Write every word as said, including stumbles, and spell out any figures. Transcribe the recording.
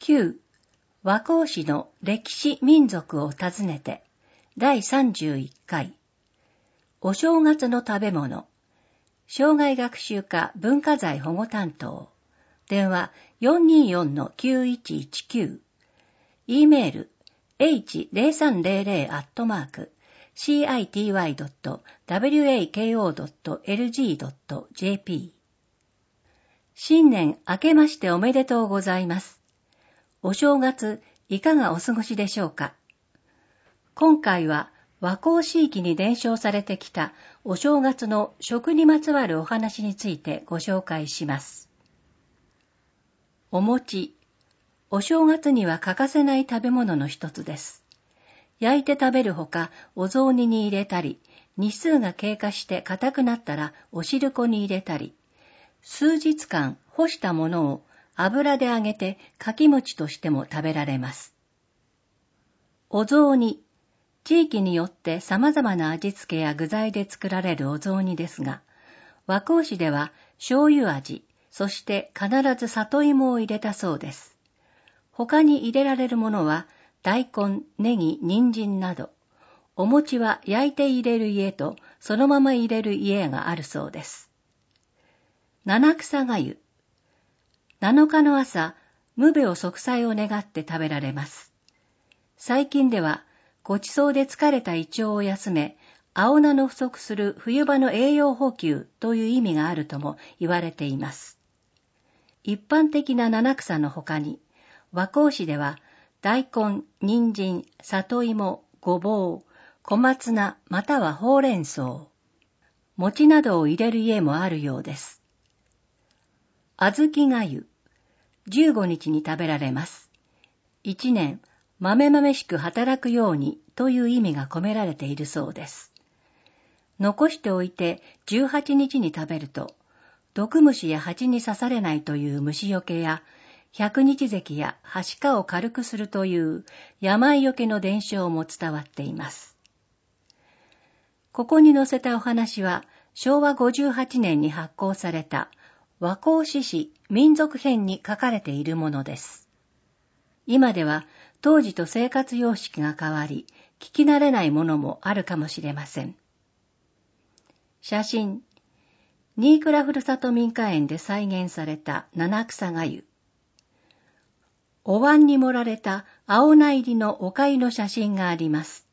きゅう. 和光市の歴史民族を訪ねてだいさんじゅういっかい。お正月の食べ物。障害学習課文化財保護担当。電話 よんにーよんのきゅういちいちきゅう。E メール エイチゼロさんゼロゼロ アットマーク シーアイティーワイドットワコドットエルジードットジェーピー。新年明けましておめでとうございます。お正月いかがお過ごしでしょうか。今回は和光市域に伝承されてきたお正月の食にまつわるお話についてご紹介します。お餅。お正月には欠かせない食べ物の一つです。焼いて食べるほかお雑煮に入れたり、日数が経過して硬くなったらお汁粉に入れたり、数日間干したものを油で揚げてかき餅としても食べられます。お雑煮。地域によって様々な味付けや具材で作られるお雑煮ですが、和光市では醤油味、そして必ず里芋を入れたそうです。他に入れられるものは大根、ネギ、人参など、お餅は焼いて入れる家とそのまま入れる家があるそうです。七草がゆ。七日の朝、無病息災を願って食べられます。最近では、ごちそうで疲れた胃腸を休め、青菜の不足する冬場の栄養補給という意味があるとも言われています。一般的な七草の他に、和光市では大根、人参、里芋、ごぼう、小松菜またはほうれん草、餅などを入れる家もあるようです。小豆がゆ。じゅうごにちに食べられます。一年、豆々しく働くようにという意味が込められているそうです。残しておいてじゅうはちにちに食べると、毒虫や蜂に刺されないという虫よけや、百日咳やはしかを軽くするという病よけの伝承も伝わっています。ここに載せたお話は、しょうわごじゅうはちねんに発行された和光市史民族編に書かれているものです。今では当時と生活様式が変わり、聞き慣れないものもあるかもしれません。写真。新倉ふるさと民家園で再現された七草がゆ。お椀に盛られた青菜入りのお粥の写真があります。